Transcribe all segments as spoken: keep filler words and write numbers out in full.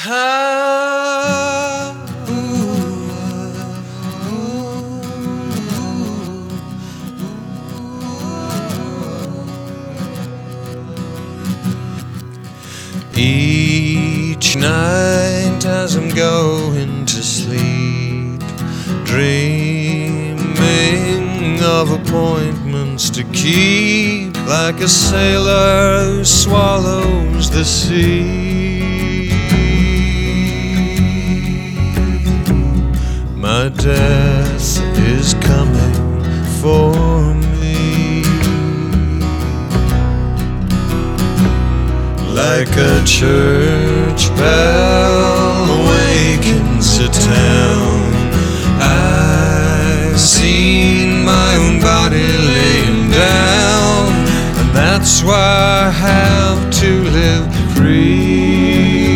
Ah, each night as I'm going to sleep, dreaming of appointments to keep, like a sailor who swallows the sea. My death is coming for me, like a church bell awakens a town. I've seen my own body laying down, and that's why I have to live free.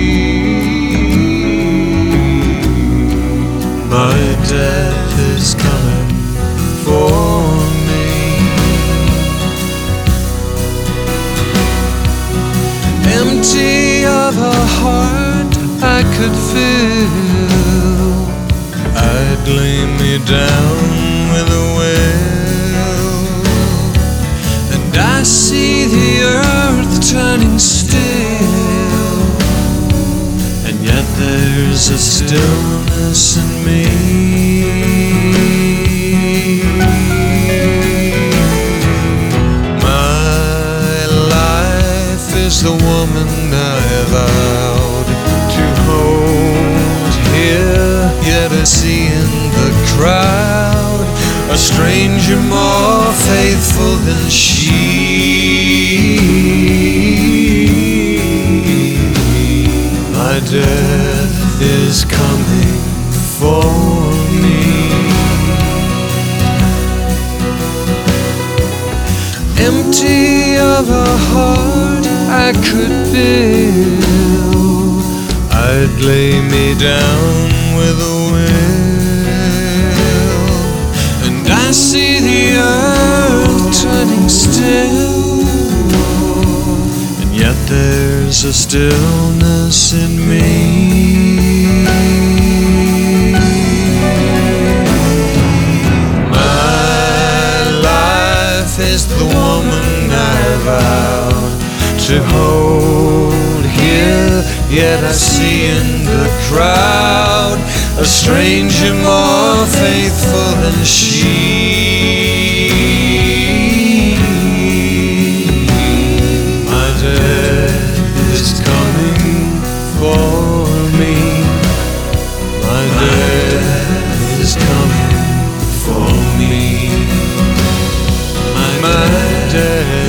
My death is coming for me. Empty of a heart I could fill, I'd lay me down with a will, and I see the earth turning still, and yet there's a stillness in me. My life is the woman I vowed to hold here, yet I see in the crowd a stranger more faithful than she. My death is coming for me. Empty of a heart I could build, I'd lay me down with a will, and I see the earth turning still, and yet there's a stillness in me. My life is the woman I vowed to hold here, yet I see in the crowd a stranger more faithful than she. My death is coming for me. My death is coming for me. My, my death